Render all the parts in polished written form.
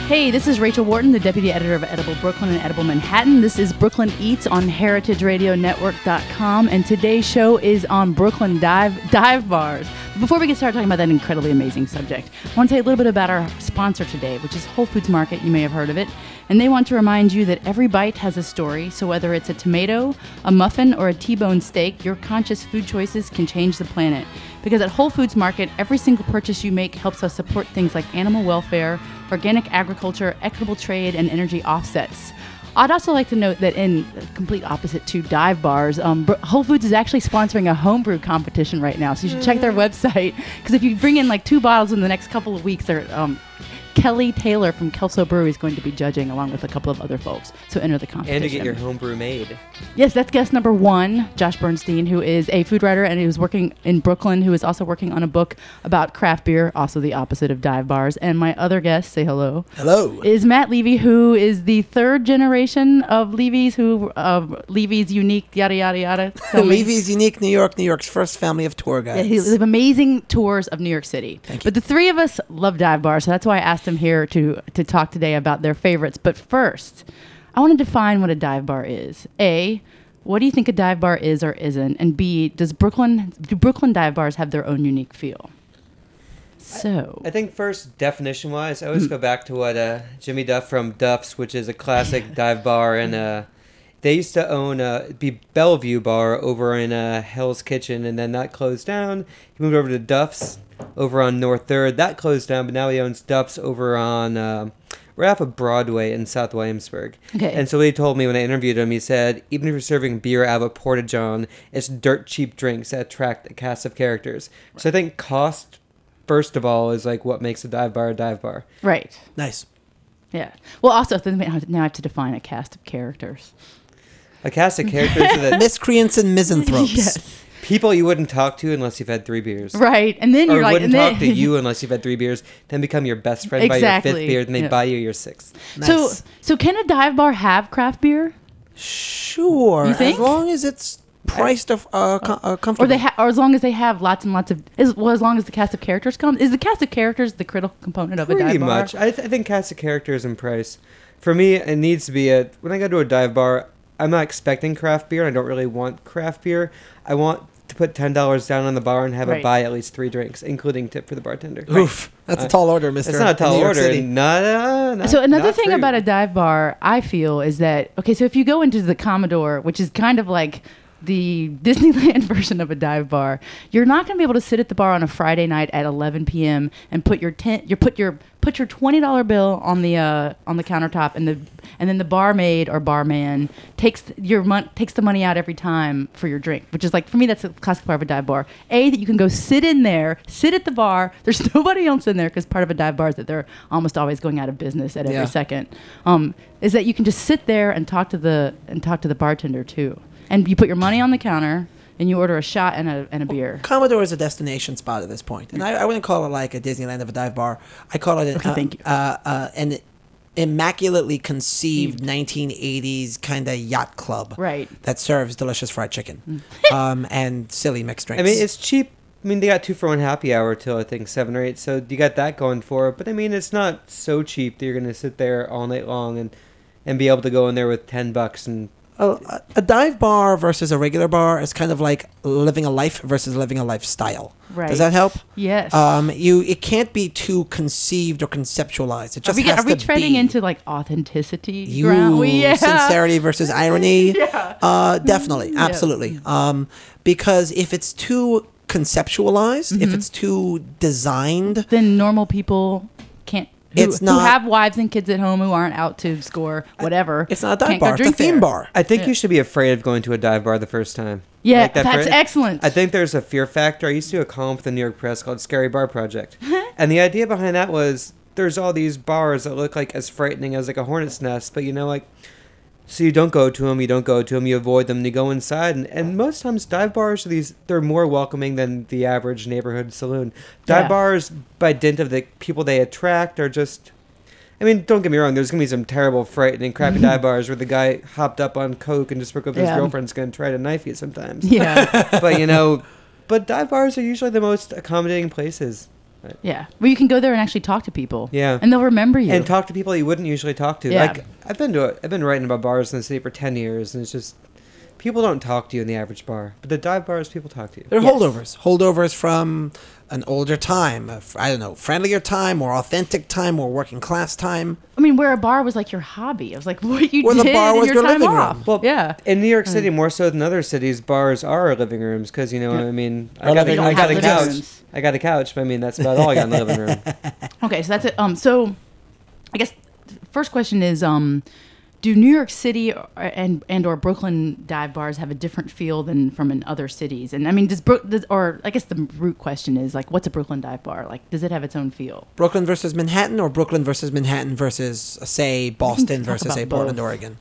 Hey, this is Rachel Wharton, the Deputy Editor of Edible Brooklyn and Edible Manhattan. This is Brooklyn Eats on HeritageRadioNetwork.com, and today's show is on Brooklyn dive bars. Before we get started talking about that incredibly amazing subject, I want to say a little bit about our sponsor today, which is Whole Foods Market. You may have heard of it. And they want to remind you that every bite has a story, so whether it's a tomato, a muffin, or a T-bone steak, your conscious food choices can change the planet. Because at Whole Foods Market, every single purchase you make helps us support things like animal welfare, organic agriculture, equitable trade, and energy offsets. I'd also like to note that in complete opposite to dive bars, Whole Foods is actually sponsoring a homebrew competition right now. So you should check their website, because if you bring in like 2 bottles in the next couple of weeks, they're Kelly Taylor from Kelso Brewery is going to be judging along with a couple of other folks. So enter the competition. And to get your homebrew made. Yes, that's guest number 1, Josh Bernstein, who is a food writer and who's working in Brooklyn, who is also working on a book about craft beer, also the opposite of dive bars. And my other guest, say hello. Hello. Is Matt Levy, who is the 3rd generation of Levy's, Levy's unique, yada, yada, yada. Levy's Unique New York's first family of tour guides. Yeah, he have amazing tours of New York City. Thank you. But the 3 of us love dive bars, so that's why I asked him here to talk today about their favorites. But first, I want to define what a dive bar is. A, what do you think a dive bar is or isn't? And B, do Brooklyn dive bars have their own unique feel? So I think first, definition-wise, I always go back to what Jimmy Duff from Duff's, which is a classic dive bar, and they used to own be Bellevue Bar over in Hell's Kitchen, and then that closed down. He moved over to Duff's over on North 3rd. That closed down, but now he owns Duff's over on right off of Broadway in South Williamsburg. Okay. And so what he told me when I interviewed him, he said, even if you're serving beer out of a porta-john, it's dirt cheap drinks that attract a cast of characters. Right. So I think cost, first of all, is like what makes a dive bar a dive bar. Right. Nice. Yeah. Well, also, now I have to define a cast of characters. A cast of characters that Miscreants and misanthropes. Yes. People you wouldn't talk to unless you've had 3 beers. Right. And then Or you're like... wouldn't talk to you unless you've had 3 beers, then become your best friend by your 5th beer, then they buy you your 6th. Nice. So can a dive bar have craft beer? Sure. You think? As long as it's priced comfortable. Or as long as they have lots and lots of... as long as the cast of characters come? Is the cast of characters the critical component of a dive bar? Pretty much. I think cast of characters and price. For me, it needs to be when I go to a dive bar, I'm not expecting craft beer. I don't really want craft beer. I want to put $10 down on the bar and have it buy at least 3 drinks, including tip for the bartender. Oof. That's a tall order, mister. It's not a tall order. Not so another thing 3. about a dive bar, I feel, is that, okay, so if you go into the Commodore, which is kind of like the Disneyland version of a dive bar, you're not going to be able to sit at the bar on a Friday night at 11 p.m. and put your $20 bill on the countertop, and then the barmaid or barman takes the money out every time for your drink, which is like, for me, that's a classic part of a dive bar. That you can go sit in there, sit at the bar. There's nobody else in there, because part of a dive bar is that they're almost always going out of business at every second. Is that you can just sit there and talk to the bartender too. And you put your money on the counter, and you order a shot and a beer. Commodore is a destination spot at this point. And I wouldn't call it like a Disneyland of a dive bar. I call it an immaculately conceived 1980s kind of yacht club. Right. That serves delicious fried chicken and silly mixed drinks. I mean, it's cheap. I mean, they got 2-for-1 happy hour till I think 7 or 8, so you got that going for it. But I mean, it's not so cheap that you're going to sit there all night long and be able to go in there with $10 and... A dive bar versus a regular bar is kind of like living a life versus living a lifestyle. Right. Does that help? Yes. It can't be too conceived or conceptualized. It just has to be. Are we treading into like authenticity? Sincerity versus irony? Yeah. Definitely. Absolutely. Because if it's too conceptualized, if it's too designed, then normal people can't. Who have wives and kids at home who aren't out to score whatever. It's not a dive bar. It's a theme bar. I think you should be afraid of going to a dive bar the first time. Yeah, like that's excellent. I think there's a fear factor. I used to do a column for the New York Press called Scary Bar Project. And the idea behind that was there's all these bars that look like as frightening as like a hornet's nest. But, so you don't go to them, you avoid them, and you go inside. And most times dive bars they're more welcoming than the average neighborhood saloon. Dive bars, by dint of the people they attract, are just... I mean, don't get me wrong, there's going to be some terrible, frightening, crappy dive bars where the guy hopped up on coke and just broke up with his girlfriend's going to try to knife you sometimes. Yeah. But, but dive bars are usually the most accommodating places. Right. Yeah, where you can go there and actually talk to people. Yeah. And they'll remember you. And talk to people you wouldn't usually talk to. Yeah. Like I've been writing about bars in the city for 10 years, and it's just people don't talk to you in the average bar, but the dive bars, people talk to you. They're Yes. holdovers from an older time, I don't know, friendlier time, more authentic time, more working class time. I mean, where a bar was like your hobby. It was like what you Where the did bar in was your your time living room. off. Well, yeah. In New York City, more so than other cities, bars are living rooms because I mean, I got living a rooms have couch. rooms. I got a couch, but I mean, that's about all I got in the living room. Okay, so that's it. So, I guess first question is, do New York City or Brooklyn dive bars have a different feel than from in other cities? And I mean, or I guess the root question is like, what's a Brooklyn dive bar? Like, does it have its own feel? Brooklyn versus Manhattan, or Brooklyn versus Manhattan versus, say, Boston talk versus, about say, Portland, both. Oregon?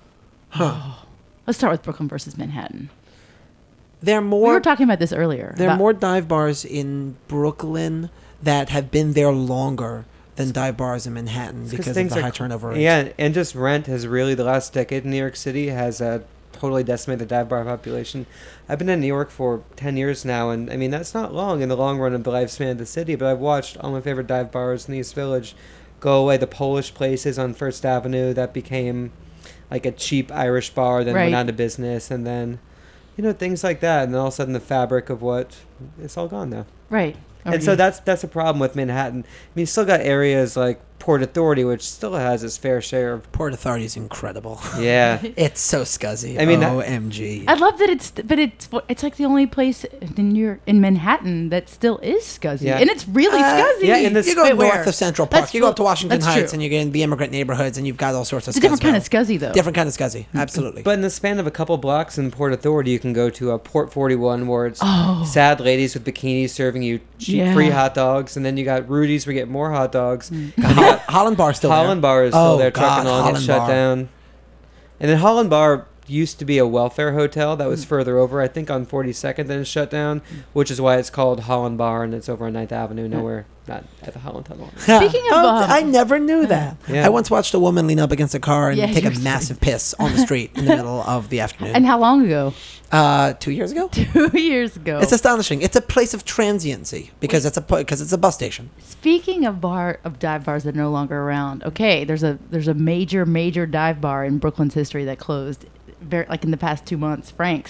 Let's start with Brooklyn versus Manhattan. There are We more were talking about this earlier. There are about- more dive bars in Brooklyn that have been there longer than dive bars in Manhattan because of things the are high turnover rate. Yeah, and just rent has really, the last decade in New York City has totally decimated the dive bar population. I've been in New York for 10 years now, and I mean, that's not long in the long run of the lifespan of the city, but I've watched all my favorite dive bars in the East Village go away. The Polish places on First Avenue that became like a cheap Irish bar, then Right. went out of business, and then, things like that, and then all of a sudden the fabric of it's all gone now. right. And so that's a problem with Manhattan. I mean, you still got areas like Port Authority, which still has its fair share of. Port Authority is incredible. Yeah. It's so scuzzy. I mean, OMG. I love that it's like the only place in New York, in Manhattan, that still is scuzzy, Yeah. and it's really scuzzy. yeah, in this- you go Wait, north where? of Central Park. That's You go up true. to Washington That's Heights, true. and you get in the immigrant neighborhoods, and you've got all sorts of It's a different kind of scuzz scuzzy, though. Different kind of scuzzy. Absolutely. But in the span of a couple blocks in Port Authority, you can go to Port 41, where it's sad ladies with bikinis serving you cheap Yeah. free hot dogs, and then you got Rudy's where you get more hot dogs. And you Holland, got Holland Bar still Holland there. Bar is still Oh, there, God, trucking on, Holland it's shut Bar. down. And then Holland Bar used to be a welfare hotel that was further over, I think on 42nd, then it's shut down, which is why it's called Holland Bar, and it's over on 9th Avenue, nowhere, not at the Holland Tunnel. Speaking of, I never knew that. Yeah. I once watched a woman lean up against a car and Yeah, take a you're massive piss on the street in the middle of the afternoon. and how long ago? 2 years ago. 2 years ago. It's astonishing. It's a place of transiency because it's a bus station. Speaking of dive bars that are no longer around. Okay, there's a major dive bar in Brooklyn's history that closed, in the past 2 months.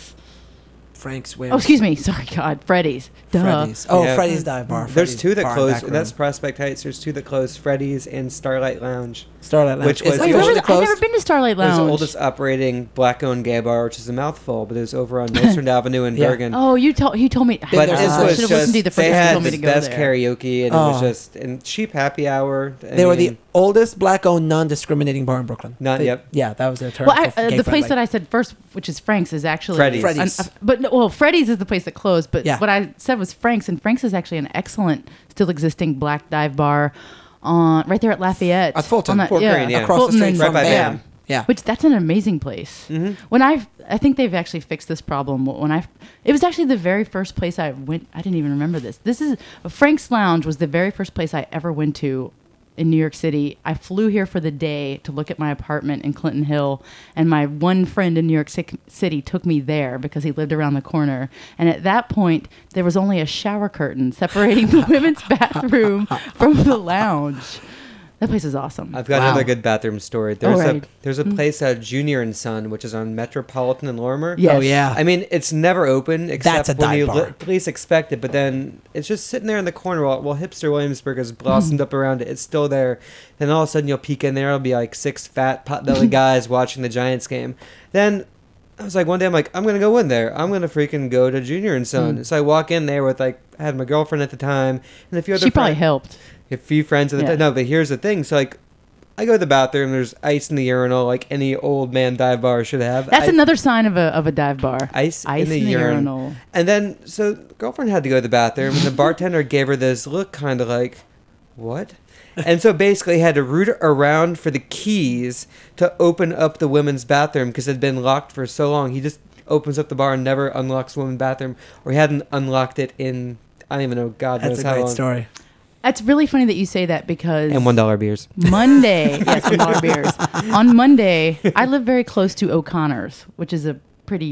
Frank's where? Oh, excuse me. Sorry, God, Freddy's. Duh. Freddy's. Oh, Yeah. Freddy's dive bar. There's Freddy's two that bar and closed. back room. That's Prospect Heights. There's two that closed: Freddy's and Starlight Lounge. Starlight Lounge. which Is was- it Wait, It's really? officially I've closed? never been to Starlight It was Lounge. the oldest operating black-owned gay bar, which is a mouthful, but it was over on Northern Avenue in Yeah. Bergen. Oh, he told me. But there. this I was should have just, listened to you the first they time you had told me the to go best there. karaoke, and it was Oh. just and cheap happy hour. They were the oldest black-owned, non-discriminating bar in Brooklyn. Yep. Yeah, that was their term. Well, for gay the place friendly. that I said first, which is Frank's, is actually Freddy's. Freddy's is the place that closed. But Yeah. what I said was Frank's, and Frank's is actually an excellent, still existing black dive bar, right there at Lafayette, At Fulton. On that- Fort Greene, yeah. across Fulton the street and- Right from by BAM. BAM. Yeah. Which that's an amazing place. Mhm. When I think they've actually fixed this problem. It was actually the very first place I went. I didn't even remember this. Frank's Lounge was the very first place I ever went to in New York City. I flew here for the day to look at my apartment in Clinton Hill, and my one friend in New York City took me there because he lived around the corner. And at that point, there was only a shower curtain separating the women's bathroom from the lounge. That place is awesome. I've got Wow. another good bathroom story. There's right. there's a place Junior and Son, which is on Metropolitan and Lorimer. Yes. Oh, yeah. I mean, it's never open except That's a when dive you bar. least expect it. But then it's just sitting there in the corner while Hipster Williamsburg has blossomed up around it. It's still there. Then all of a sudden you'll peek in there. It'll be like 6 fat pot-bellied guys watching the Giants game. Then I was like, one day I'm like, I'm going to go in there. I'm going to freaking go to Junior and Son. So I walk in there with I had my girlfriend at the time and a few other She probably friends. helped. A few friends at the Yeah. time. No, but here's the thing. So I go to the bathroom. There's ice in the urinal, like any old man dive bar should have. That's ice, another sign of a dive bar. ice in the urinal. And then, so girlfriend had to go to the bathroom, and the bartender gave her this look, kind of like, what? And so basically, had to root around for the keys to open up the women's bathroom because it had been locked for so long. He just opens up the bar and never unlocks the women's bathroom, or he hadn't unlocked it in I don't even know. God knows That's a how great long. story. That's really funny that you say that because And $1 beers. Monday, yes, $1 beers. On Monday, I live very close to O'Connor's, which is a pretty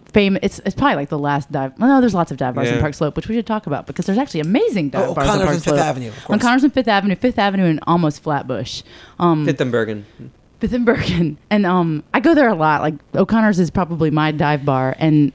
famous. It's probably like the last dive. Well, no, there's lots of dive bars in Yeah. Park Slope, which we should talk about because there's actually amazing dive bars on O'Connor's Park and Slope. Fifth Avenue, of course. O'Connor's and Fifth Avenue, and almost Flatbush. Wittenbergen. Wittenbergen. And I go there a lot. Like O'Connor's is probably my dive bar, and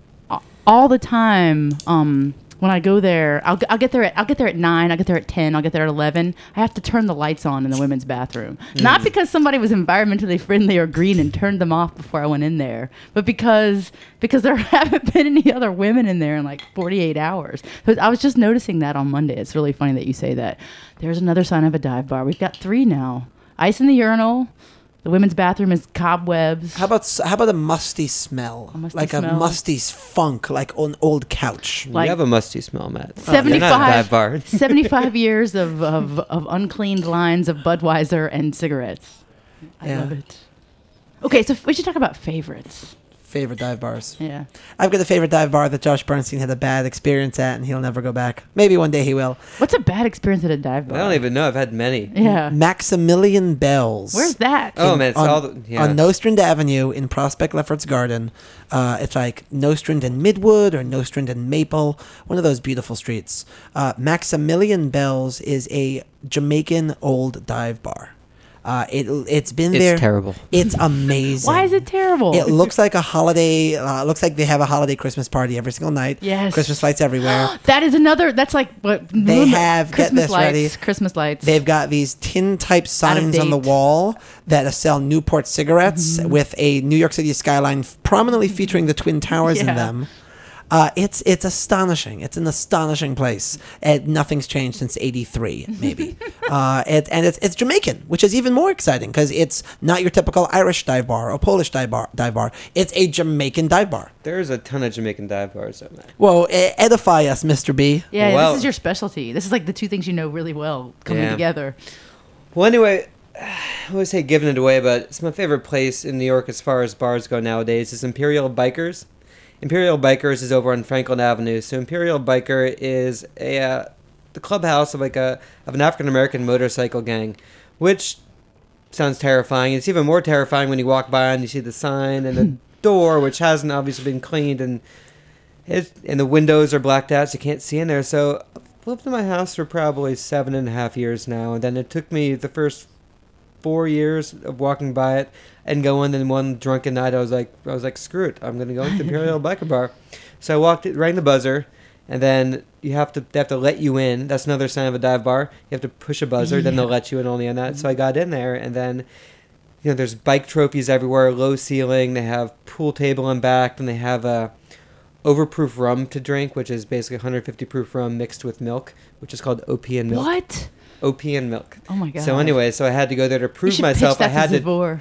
all the time when I go there, I'll get there at 9, I'll get there at 10, I'll get there at 11. I have to turn the lights on in the women's bathroom. Not because somebody was environmentally friendly or green and turned them off before I went in there, but because there haven't been any other women in there in like 48 hours. But I was just noticing that on Monday. It's really funny that you say that. There's another sign of a dive bar. We've got 3 now. Ice in the urinal. The women's bathroom is cobwebs. How about a musty smell? A musty like smell? a musty funk, like an old couch. Like- you have a musty smell, Matt. 75 You're not a dive bar. 75 years of uncleaned lines of Budweiser and cigarettes. I Yeah. love it. Okay, so we should talk about favorites. Favorite dive bars. Yeah. I've got a favorite dive bar that Josh Bernstein had a bad experience at, and he'll never go back. Maybe one day he will. What's a bad experience at a dive bar? I don't even know. I've had many. Yeah. Maximilian Bells. Where's that? Oh, man. It's on, all the, yeah. on Nostrand Avenue in Prospect Lefferts Garden. It's like Nostrand and Midwood or Nostrand and Maple, one of those beautiful streets. Maximilian Bells is a Jamaican old dive bar. It's been there. It's terrible. It's amazing. Why is it terrible? It looks like a holiday. Looks like they have a holiday Christmas party every single night. Yes. Christmas lights everywhere. That is another. That's like what They have- get Christmas this lights. ready. Christmas lights. They've got these tin type signs on the date. wall that sell Newport cigarettes Mm-hmm. with a New York City skyline prominently featuring the Twin Towers in Yeah. them. It's astonishing. It's an astonishing place. And nothing's changed since '83, maybe. It's Jamaican, which is even more exciting because it's not your typical Irish dive bar or Polish dive bar. It's a Jamaican dive bar. There's a ton of Jamaican dive bars, though, Matt. Well, edify us, Mr. B. yeah, Well- this is your specialty. This is like the two things you know really well coming Yeah. together. Well, anyway, I always hate giving it away, but it's my favorite place in New York as far as bars go nowadays is Imperial Bikers. Imperial Bikers is over on Franklin Avenue. So Imperial Biker is the clubhouse of an African American motorcycle gang, which sounds terrifying. It's even more terrifying when you walk by and you see the sign and the door, which hasn't obviously been cleaned, and the windows are blacked out, so you can't see in there. So I've lived in my house for probably 7.5 years now, and then it took me the first 4 years of walking by it and going. And one drunken night, I was like, screw it, I'm gonna go to the Imperial Biker Bar. So I walked it, rang the buzzer, and then they have to let you in. That's another sign of a dive bar. You have to push a buzzer, then they'll let you in only on that. So I got in there, and then there's bike trophies everywhere, low ceiling. They have pool table in back, and they have a overproof rum to drink, which is basically 150 proof rum mixed with milk, which is called OP and milk. What? OP and milk. Oh my god. So anyway, I had to go there to You prove should myself. pitch that to Zavor.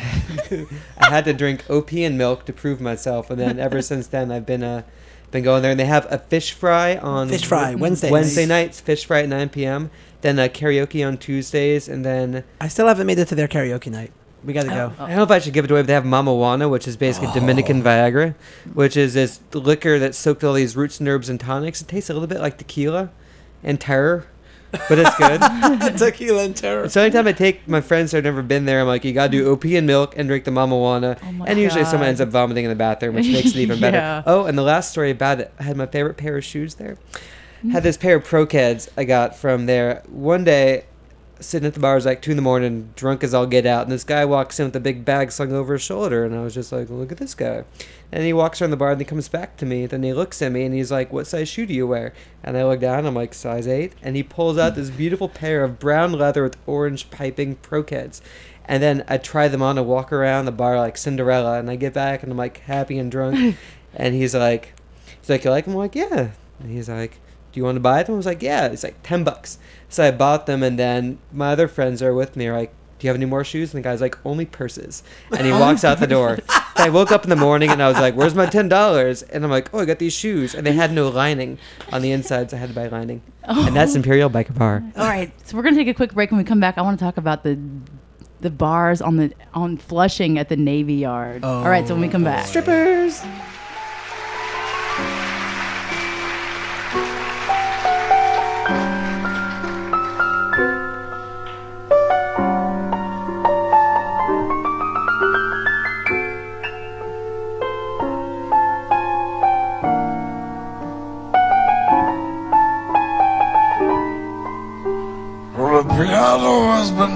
I had to drink OP and milk to prove myself, and then ever since then I've been going there. And they have a fish fry on Wednesday nights. Fish fry at 9 p.m. Then karaoke on Tuesdays, and then I still haven't made it to their karaoke night. We got to go. I don't know if I should give it away, but they have Mama Juana, which is basically Dominican Viagra, which is this liquor that's soaked with all these roots and herbs and tonics. It tastes a little bit like tequila and terror, but it's good. Tequila and terror. So anytime I take my friends that have never been there, I'm like, you gotta do OP and milk and drink the Mama Juana. Oh my and usually God. someone ends up vomiting in the bathroom, which makes it even better. Yeah. Oh, and the last story about it, I had my favorite pair of shoes there. Had this pair of Pro-Keds I got from there. One day, sitting at the bar, it was like 2 a.m, drunk as all get out, and this guy walks in with a big bag slung over his shoulder, and I was just like, look at this guy. And he walks around the bar, and he comes back to me, then he looks at me, and he's like, what size shoe do you wear? And I look down, and I'm like, size 8, and he pulls out this beautiful pair of brown leather with orange piping Pro-Keds. And then I try them on and walk around the bar like Cinderella, and I get back, and I'm like happy and drunk, and he's like, you like them? I'm like, yeah. And he's like, do you want to buy them? I was like, yeah. It's like $10. So I bought them, and then my other friends are with me are like, do you have any more shoes? And the guy's like, only purses. And he walks out the door. So I woke up in the morning, and I was like, where's my $10? And I'm like, oh, I got these shoes. And they had no lining on the inside, so I had to buy lining. Oh. And that's Imperial Biker Bar. All right, so we're gonna take a quick break. When we come back, I want to talk about the bars on Flushing at the Navy Yard. All right, so when we come back, Strippers.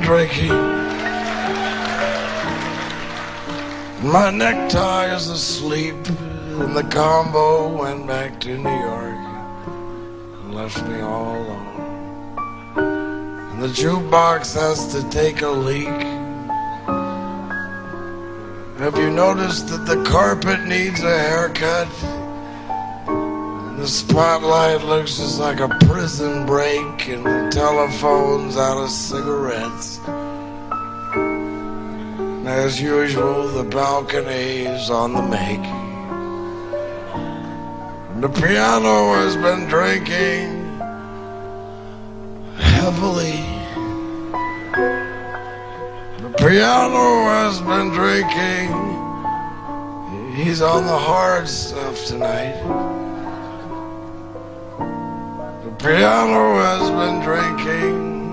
drinking. My necktie is asleep, and the combo went back to New York and left me all alone. And the jukebox has to take a leak. Have you noticed that the carpet needs a haircut? And the spotlight looks just like a prison break, and the telephone's out of cigarettes. And as usual, the balcony's on the make. And the piano has been drinking heavily. The piano has been drinking. He's on the hard stuff tonight. The piano has been drinking.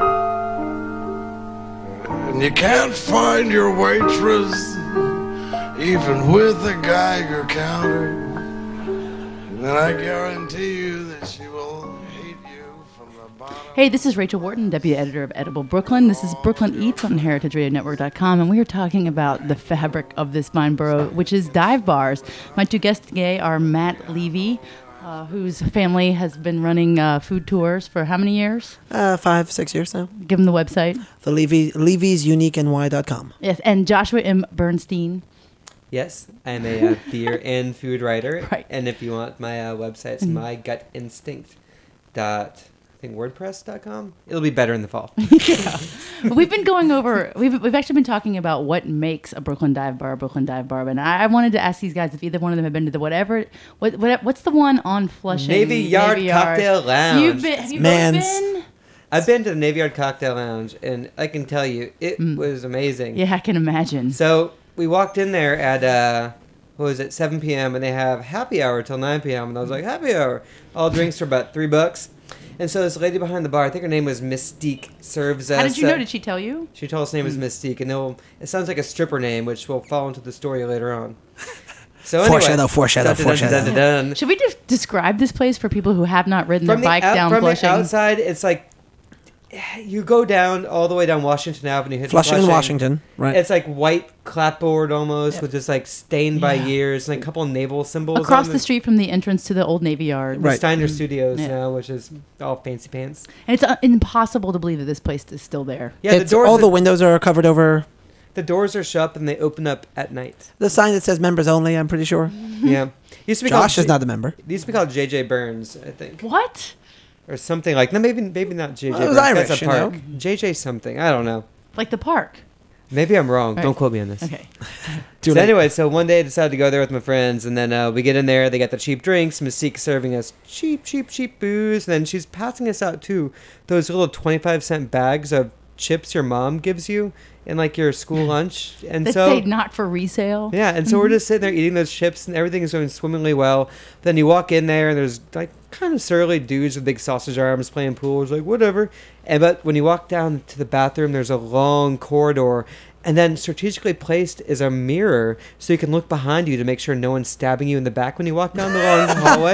And you can't find your waitress, even with a Geiger counter. And I guarantee you that she will hate you from the bottom. Hey, this is Rachel Wharton, deputy editor of Edible Brooklyn. This is Brooklyn Eats on HeritageRadioNetwork.com, and we are talking about the fabric of this fine borough, which is dive bars. My two guests today are Matt Levy, whose family has been running food tours for how many years? 5-6 years now. Give them the website. The Levy'sUniqueNY.com. Yes, and Joshua M. Bernstein. Yes, I'm a beer and food writer. Right. And if you want my website, it's mygutinstinct.wordpress.com. It'll be better in the fall. We've been going over. We've actually been talking about what makes a Brooklyn dive bar, and I wanted to ask these guys if either one of them have been to the what's the one on Flushing? Navy Yard Cocktail Lounge. Have you Man's. both been? I've been to the Navy Yard Cocktail Lounge, and I can tell you, it was amazing. Yeah, I can imagine. So we walked in there at, 7 p.m., and they have happy hour till 9 p.m., and I was like, happy hour. All drinks are about $3. And so this lady behind the bar, I think her name was Mystique, serves us. How did you know? Did she tell you? She told us her name was Mystique, and it sounds like a stripper name, which will fall into the story later on. So anyway, Foreshadow. Should we just describe this place for people who have not ridden their bike down from Flushing? the outside, it's like you go down all the way down Washington Avenue, hit Flushing in Washington, right? It's like white clapboard almost, with just like stained by years, and like a couple of naval symbols Across on the street from the entrance to the old Navy Yard. The Right. Steiner Studios Yeah. now, which is all fancy pants. And it's impossible to believe that this place is still there. Yeah, All the windows are covered over. the doors are shut and they open up at night. The sign that says members only, I'm pretty sure. Yeah, used to be Josh called is not a member. It used to be called JJ Burns, I think, What? or something like. No, maybe not JJ. Well, it was Burns. Irish, That's a you know. park. JJ something. I don't know. Like the park? Maybe I'm wrong. Right. Don't quote me on this. Okay. Too So late. anyway, so one day I decided to go there with my friends, and then we get in there. They got the cheap drinks. Mystique serving us cheap booze, and then she's passing us out too those little 25-cent bags of chips your mom gives you in like your school lunch. And That so say not for resale? yeah, and so we're just sitting there eating those chips, and everything is going swimmingly well. Then you walk in there, and there's like kind of surly dudes with big sausage arms playing pool. It's like whatever. But when you walk down to the bathroom, there's a long corridor. And then strategically placed is a mirror so you can look behind you to make sure no one's stabbing you in the back when you walk down the long hallway.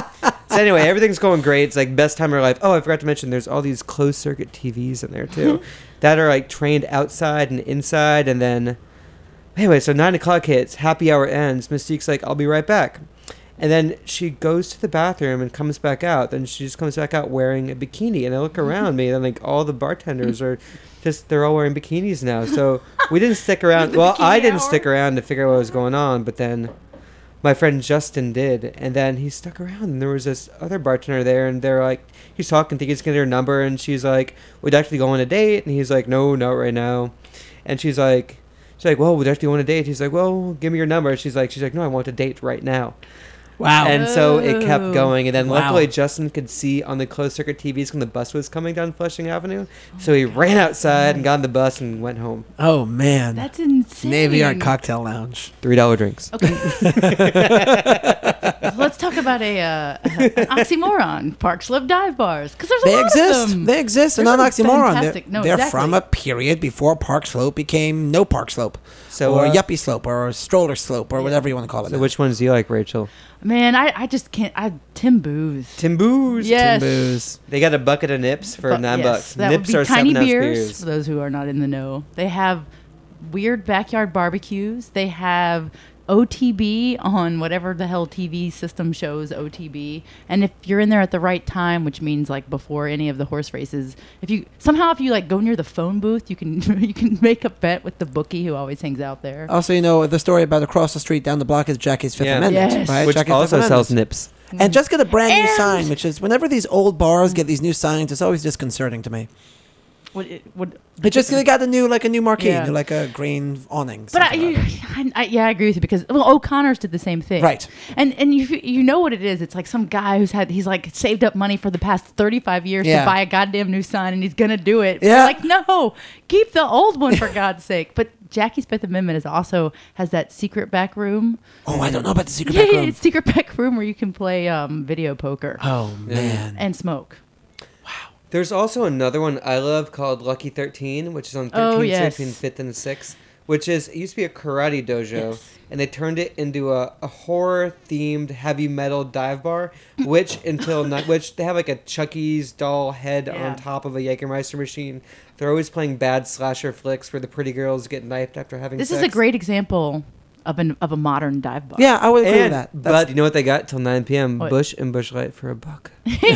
So anyway, everything's going great. It's like best time of our life. Oh, I forgot to mention there's all these closed circuit TVs in there too that are like trained outside and inside. And then anyway, so 9 o'clock hits, happy hour ends. Mystique's like, I'll be right back. And then she goes to the bathroom and comes back out. Then she just comes back out wearing a bikini. And I look around me, and like all the bartenders are they're all wearing bikinis now. So we didn't stick around. Well, I didn't stick around to figure out what was going on, but then my friend Justin did. And then he stuck around, and there was this other bartender there, and they're like, he's talking, thinking he's getting her number, and she's like, we'd actually go on a date. And he's like, no, not right now. And she's like, well, we'd actually go on a date. He's like, well, give me your number. She's like, no, I want a date right now. Wow. And so it kept going. And then Wow. luckily Justin could see on the closed circuit TVs when the bus was coming down Flushing Avenue. So he ran outside and got on the bus and went home. Oh, man. That's insane. Navy Yard Cocktail Lounge. $3 drinks. Okay. Let's talk about an oxymoron. Park Slope dive bars. Because there's a They lot exist. of them. They exist. They're They're not some oxymoron. fantastic- no, they're exactly. from a period before Park Slope became no Park Slope. So, or Yuppie Slope or Stroller Slope or whatever you want to call it. So now. which ones do you like, Rachel? Man, I just can't. Tim Boo's. Timboos. Yes. Timboo's. They got a bucket of nips for But $9. yes, that Nips would be are tiny 7-ounce beers, beers. for those who are not in the know. They have weird backyard barbecues. They have OTB on whatever the hell TV system shows OTB. And if you're in there at the right time, which means like before any of the horse races, if you like go near the phone booth, you can you can make a bet with the bookie who always hangs out there. Also, you know, the story about across the street down the block is Jackie's Fifth Yeah. Amendment, Yes. right? Which Jackie's also Fifth sells Amendment. nips. And just get a brand new And- sign, which is whenever these old bars get these new signs, it's always disconcerting to me. It just they got a new marquee, Yeah. like a green awning. But something like that. I agree with you because O'Connor's did the same thing, Right. And you know what it is? It's like some guy he's like saved up money for the past 35 years Yeah. to buy a goddamn new sign, and he's gonna do it. But Yeah. you're like, no, keep the old one for God's sake. But Jackie's Fifth Amendment has that secret back room. Oh, I don't know about the secret Yeah, back room. it's secret back room where you can play video poker Oh man. and smoke. There's also another one I love called Lucky 13, which is on 13th Oh, yes. Street between 5th and 6th, which is it used to be a karate dojo, Yes. and they turned it into a horror-themed heavy metal dive bar, which they have like a Chucky's doll head Yeah. on top of a Jägermeister machine. They're always playing bad slasher flicks where the pretty girls get knifed after having This sex. is a great example of a modern dive bar. Yeah, I would agree with And, that. but you know what they got till 9 p.m.? What? Bush and Bush Light for $1.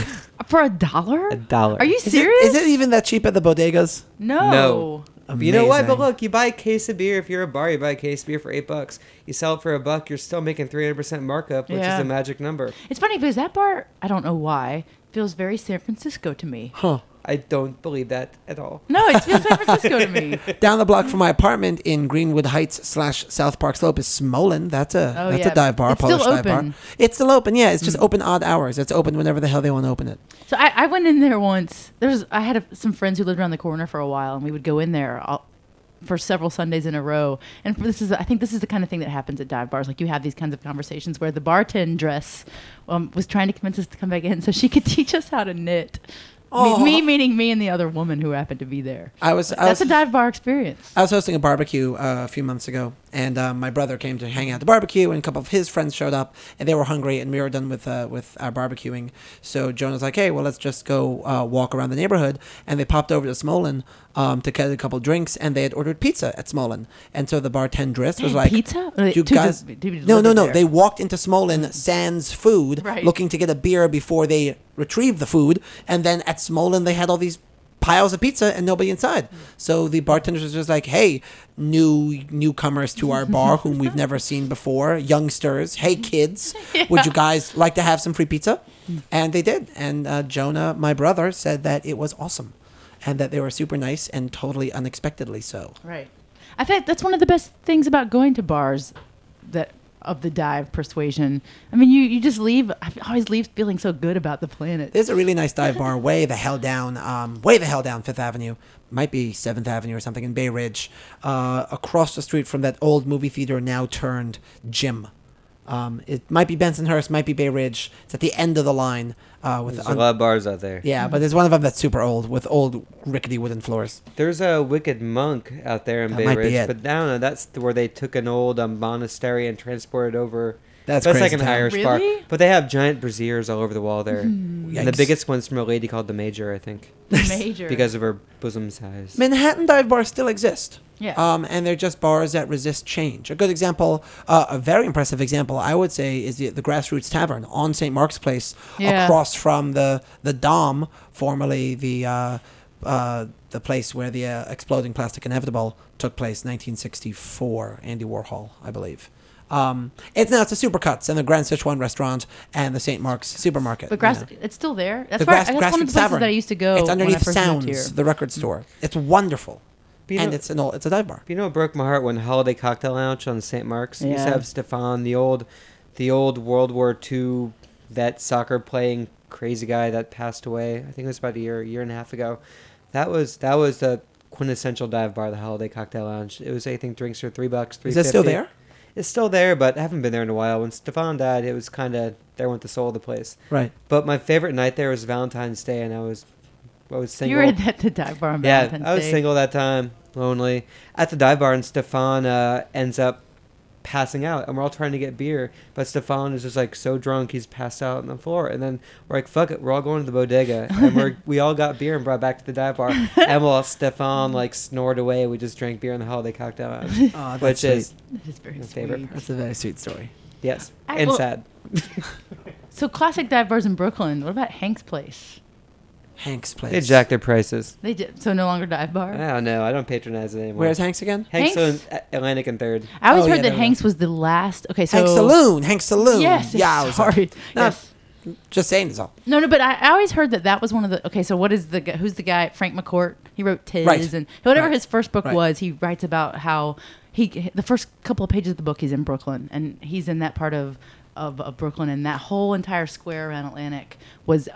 For $1? $1. Are you is it, serious? is it even that cheap at the bodegas? No. You know what? But Amazing. look, you buy a case of beer. If you're a bar, you buy a case of beer for $8. You sell it for $1. You're still making 300% markup, which Yeah. is a magic number. It's funny because that bar, I don't know why, feels very San Francisco to me. Huh. I don't believe that at all. No, it feels San Francisco to me. Down the block from my apartment in Greenwood Heights / South Park Slope is Smolin. That's a Oh, that's yeah. a dive bar, It's Polish still dive bar. open. It's still open. Yeah, it's just open odd hours. It's open whenever the hell they want to open it. So I went in there once. I had some friends who lived around the corner for a while, and we would go in there for several Sundays in a row. And I think this is the kind of thing that happens at dive bars. Like you have these kinds of conversations where the bartendress was trying to convince us to come back in so she could teach us how to knit. Oh. Me meaning me and the other woman who happened to be there. That's That's a dive bar experience. I was hosting a barbecue a few months ago, and my brother came to hang out at the barbecue, and a couple of his friends showed up, and they were hungry, and we were done with our barbecuing. So Jonah's like, "Hey, well, let's just go walk around the neighborhood," and they popped over to Smolin to get a couple drinks, and they had ordered pizza at Smolin, and so the bartendress was like, Pizza? "Do you guys?" No. They walked into Smolin sans food, Right. looking to get a beer before they retrieved the food, and then at Smolin they had all these piles of pizza and nobody inside. So the bartenders was just like, "Hey, newcomers to our bar whom we've never seen before, youngsters. Hey, kids, would you guys like to have some free pizza?" And they did. And Jonah, my brother, said that it was awesome, and that they were super nice and totally unexpectedly so. Right. I think that's one of the best things about going to bars of the dive persuasion. I mean, you just leave. I always leave feeling so good about the planet. There's a really nice dive bar way the hell down Fifth Avenue. Might be 7th Avenue or something in Bay Ridge, across the street from that old movie theater now turned gym. It might be Bensonhurst, might be Bay Ridge. It's at the end of the line. There's a lot of bars out there. Yeah, but there's one of them that's super old with old rickety wooden floors. There's a Wicked Monk out there in That Bay might be Ridge, it. but I don't know. That's where they took an old monastery and transported over. That's like crazy an town. Irish bar, Really? but they have giant braziers all over the wall there. And the Yikes. biggest one's from a lady called the Major, I think, Major. because of her bosom size. Manhattan dive bars still exist. Yeah. And they're just bars that resist change. A good example, a very impressive example, I would say, is the Grassroots Tavern on St. Mark's Place, Yeah. across from the Dom, formerly the place where the exploding plastic inevitable took place, 1964. Andy Warhol, I believe. It's a Supercuts and the Grand Sichuan restaurant and the St. Mark's supermarket. But you know. it's still there. That's The why that's one of the Grassroots places Tavern. that I used to go. It's when I underneath first moved Sounds, here. the record store. It's wonderful. But you And know- it's a dive bar. You know what broke my heart when Holiday Cocktail Lounge on St. Mark's used to Yeah. have Stefan, the old World War II vet soccer playing crazy guy that passed away. I think it was about a year and a half ago. That was the quintessential dive bar, the Holiday Cocktail Lounge. It was, I think, drinks for $3, $3.50. Is that still there? It's still there, but I haven't been there in a while. When Stefan died, it was kind of there went the soul of the place. Right. But my favorite night there was Valentine's Day, and I was single. You were at the dive bar on Valentine's Day. I was single that time, lonely. At the dive bar, and Stefan ends up passing out, and we're all trying to get beer, but Stefan is just like so drunk he's passed out on the floor, and then we're like, fuck it, we're all going to the bodega, and we all got beer and brought back to the dive bar, and while Stefan like snored away, we just drank beer in the holiday cocktail lounge, Oh, which is That is very my sweet. favorite part. That's a very sweet story. Yes, I- and well- sad. So classic dive bars in Brooklyn. What about Hank's Place? Hank's place. They jacked their prices. They did. So no longer dive bar. I don't know, I don't patronize it anymore. Where's Hank's again? Hank's Hank's? on Atlantic and 3rd. I always Oh, heard yeah, that there we Hank's was the last. Okay, so Hank's Saloon. Hank's Saloon. Yes. Yeah. Sorry. No. Yes. Just saying this all. No, but I always heard that was one of the. Okay, so what is the guy? Who's the guy? Frank McCourt. He wrote Tiz Right. and whatever Right. his first book Right. was. He writes about how the first couple of pages of the book he's in Brooklyn, and he's in that part of Brooklyn, and that whole entire square around Atlantic was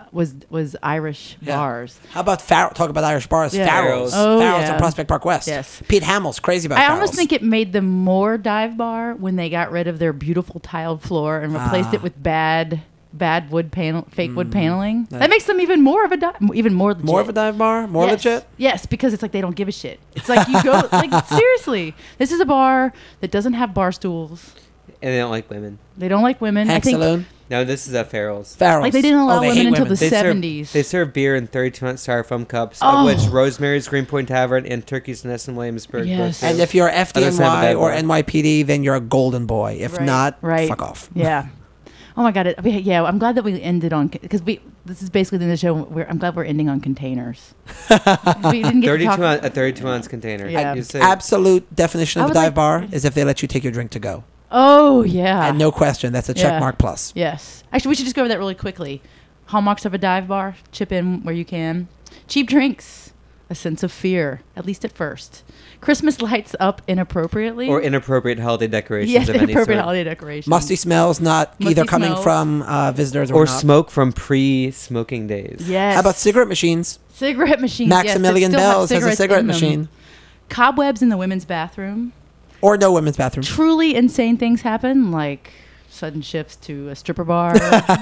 Irish Yeah. bars. How about talk about Irish bars? Yeah. Farrell's. Oh, Farrell's yeah. on Prospect Park West. Yes. Pete Hamill's crazy about I Farrell's. almost think it made them more dive bar when they got rid of their beautiful tiled floor and replaced it with bad wood fake wood paneling. That makes them even more of a even more legit. More of a dive bar? More Yes. legit? Yes, because it's like they don't give a shit. It's like you go like seriously. This is a bar that doesn't have bar stools. And they don't like women. They don't like women. Hank's I think Saloon? No, this is at Farrell's. Farrell's. like they didn't allow they women hate until women. the 70s. They serve beer in 32-ounce styrofoam cups, Oh. of which Rosemary's Greenpoint Tavern and Turkey's Nest in Williamsburg. Yes. both And do. if you're Other side of the FDNY dive or bar. NYPD, then you're a golden boy. If Right. not, Right. fuck off. Yeah. Oh my god. Yeah, I'm glad that we ended on because this is basically the show where I'm glad we're ending on containers. We didn't get to talk. a 32-ounce container. Yeah. You say- Absolute definition I of a would dive like- bar is if they let you take your drink to go. Oh yeah. And no question, that's a check Yeah. mark plus. Yes. Actually, we should just go over that really quickly. Hallmarks of a dive bar: chip in where you can. Cheap drinks, a sense of fear, at least at first. Christmas lights up inappropriately. or inappropriate holiday decorations yes, of any inappropriate sort. holiday decorations. Musty smells, not Musty either coming smells. from visitors or Or not. smoke from pre-smoking days. Yes. How about cigarette machines? cigarette machines? Maximilian yes, that still have Bells has a cigarettes cigarette in them. machine. Cobwebs in the women's bathroom. Or no women's bathroom. Truly insane things happen, like sudden shifts to a stripper bar,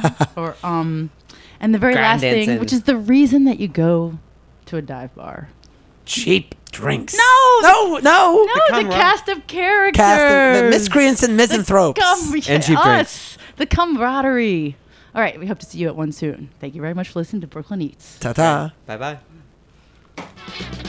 or and the very Grand last thing, dancing. which is the reason that you go to a dive bar. Cheap drinks. No, No! No, the camera- cast of characters. Cast of, the miscreants and misanthropes. And cheap us, the camaraderie. All right, we hope to see you at one soon. Thank you very much for listening to Brooklyn Eats. Ta-ta. Bye-bye.